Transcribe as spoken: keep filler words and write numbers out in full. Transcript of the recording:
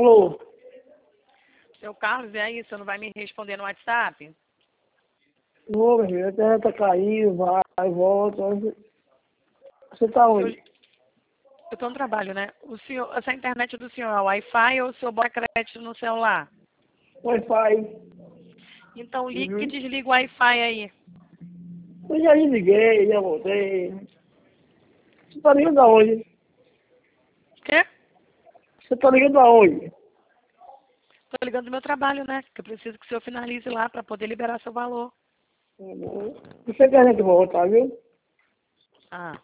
Alô? Seu Carlos, e aí, você não vai me responder no WhatsApp? Ô, meu filho, a internet tá caindo, vai, volta. Você tá Eu, onde? eu tô no trabalho, né? O senhor, essa internet do senhor é Wi-Fi ou o senhor bota crédito no celular? Wi-Fi. Então ligue e Uhum. desliga o Wi-Fi aí. Eu já desliguei, já voltei. Você tá ligando da onde? Quê? Você tá ligando da onde? Tô ligando do meu trabalho, né? Que eu preciso que o senhor finalize lá para poder liberar seu valor. Uhum. Você quer que voltar, viu? Ah.